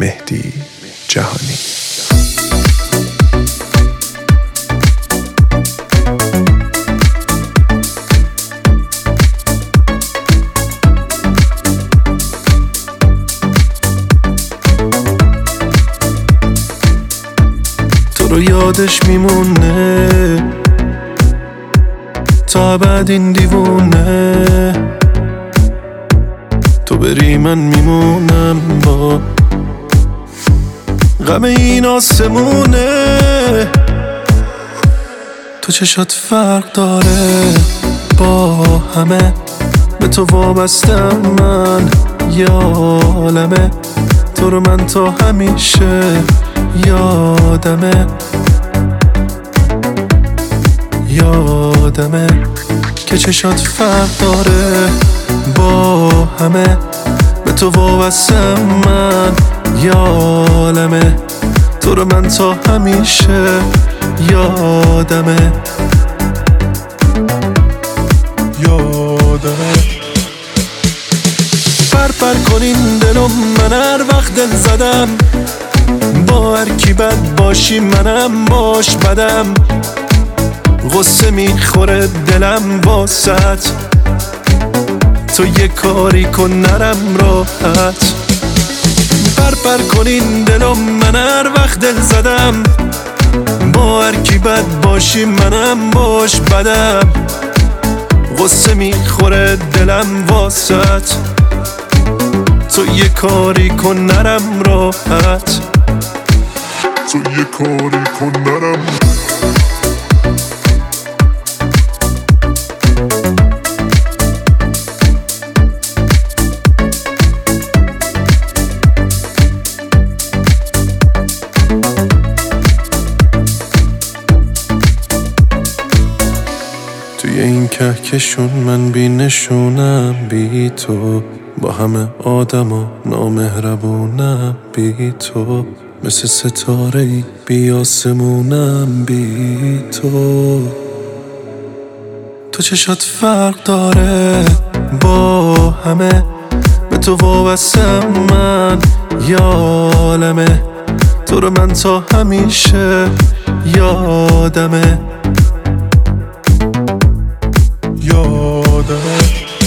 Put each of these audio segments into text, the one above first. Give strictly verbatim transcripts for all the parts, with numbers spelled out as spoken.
مهدی جهانی. تو رو یادش میمونه تا بعد این دیوونه، تو بری من میمونم با غم این آسمونه. تو چشات فرق داره با همه، به تو وابستم من یالمه، تو رو من تا همیشه یادمه یادمه که چشات فرق داره با همه، به تو وابستم من یالمه، تو رو من تا همیشه یادمه یادمه. پر پر کنین دلم، من هر وقت دل زدم با هر کی بد باشی منم باش بدم، غصه میخوره دلم واسط، تو یه کاری کن نرم راحت. پر پر کنین دلم، من هر وقت دل زدم با هر کی بد باشی منم باش بدم، غصه میخوره دلم واسط، تو یه کاری کن نرم راحت، تو یه کاری کن نرم. توی این کهکشون من بی نشونم بی تو، با همه آدم و نامهربونم بی تو، مثل ستاره ای بی آسمونم بی تو. تو چشات فرق داره با همه، به تو وابستم من یالمه، تو رو من تا همیشه یادمه یادمه.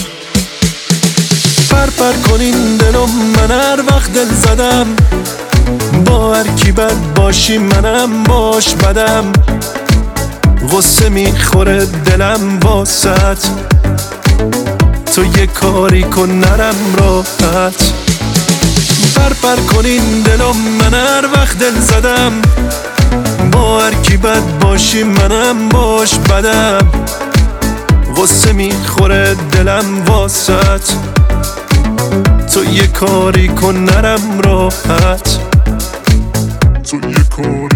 پر پر کنین دلم، من هر وقت دل زدم با هر کی بد باشی منم باش بدم، غصه میخوره دلم واسط، تو یه کاری کن نرم راحت. پر پر کنین دلم، من هر وقت دل زدم با هر کی بد باشی منم باش بدم، غصه میخوره دلم واسط، تو یه کاری کن نرم راحت، تو یه کاری